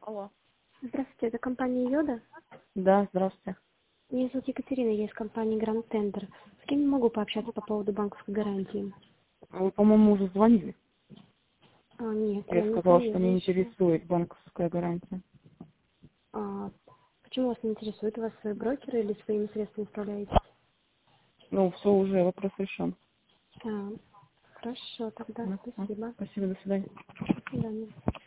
Алло. Здравствуйте, это компания Йода. Да, здравствуйте. Меня зовут Екатерина, я из компании Grand Tender. С кем я могу пообщаться по поводу банковской гарантии? Вы, по-моему, уже звонили. Нет, я Я не сказала, что звонила не еще. интересует банковская гарантия. Почему вас не интересует? У вас свой брокер или своими средствами управляете? Ну, все уже, вопрос решен. Хорошо, тогда Да. спасибо. Спасибо, до свидания. До свидания.